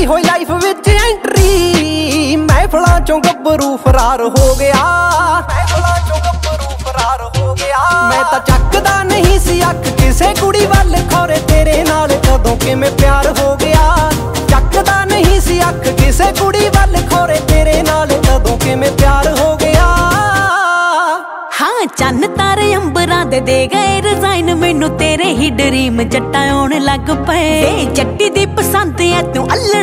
ਕੀਤੀ ਹੋਈ ਲਾਈਫ ਵਿੱਚ ਐਂਟਰੀ, ਮਹਿਫਲਾਂ ਚੋਂ ਗੱਭਰੂ ਫਰਾਰ ਹੋ ਗਿਆ, ਮਹਿਫਲਾਂ ਚੋਂ ਗੱਭਰੂ ਫਰਾਰ ਹੋ ਗਿਆ। ਮੈਂ ਤਾਂ ਚੱਕਦਾ ਨਹੀਂ ਸੀ ਅੱਖ ਕਿਸੇ ਕੁੜੀ ਵੱਲ, ਖੌਰੇ ਤੇਰੇ ਨਾਲ ਕਦੋਂ ਕਿਵੇਂ ਪਿਆਰ ਹੋ ਗਿਆ। ਚੱਕਦਾ ਨਹੀਂ ਸੀ ਅੱਖ ਕਿਸੇ ਕੁੜੀ ਵੱਲ, ਖੌਰੇ ਤੇਰੇ ਨਾਲ ਕਦੋਂ ਕਿਵੇਂ ਪਿਆਰ ਹੋ ਗਿਆ। ਹਾਂ ਚੰਨ ਤਾਰੇ ਅੰਬਰਾਂ ਦੇ ਗਏ ਰਜ਼ਾਈਨ, ਮੈਨੂੰ ਤੇਰੇ ਹੀ ਡਰੀਮ ਜੱਟਾਂ ਆਉਣ ਲੱਗ ਪਏ। ਜੱਟੀ ਦੀ ਪਸੰਦ ਐ ਤੂੰ